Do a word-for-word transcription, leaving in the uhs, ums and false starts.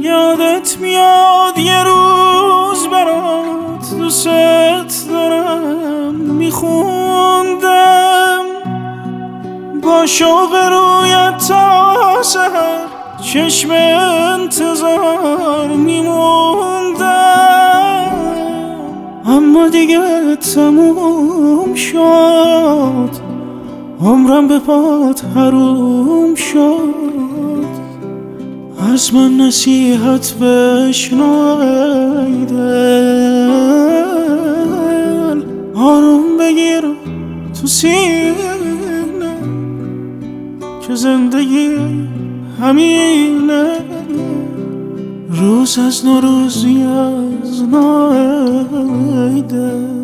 یادت میاد یه روز برات دوست دارم میخوندم با شوق رویت تا سحر چشم انتظار میموندم، اما دیگه تموم شد، عمرم به پات حروم شد. از من نصیحت بشنو دل، آروم بگیر تو سینه که زندگی همینه، روز از نوروزی از نایده.